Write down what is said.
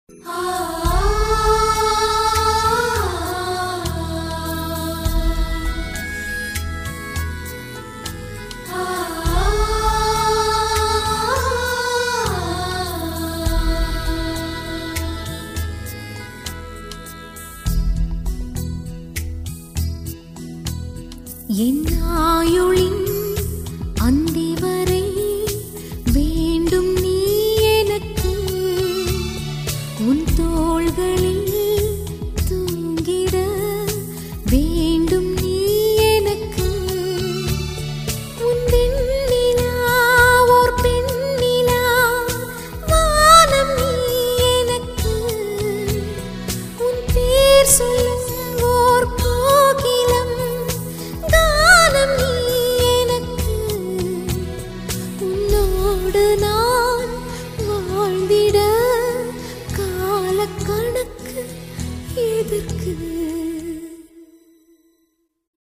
என் ஆயுளின் அந்தி வரை வேண்டும் நீ எனக்கு, உன் தோள்களில் தூங்கிட வேண்டும் நீ எனக்கு. உன் வெண்ணிலா ஓர் பெண்ணிலா, வானம் நீ எனக்கு. உன் பேர் சொல்லும் ஓர் கோகிலம், கானம் நீ எனக்கு. உன்னோடு நான் வாழ்ந்திட காலக்கணக்கு எதற்கு?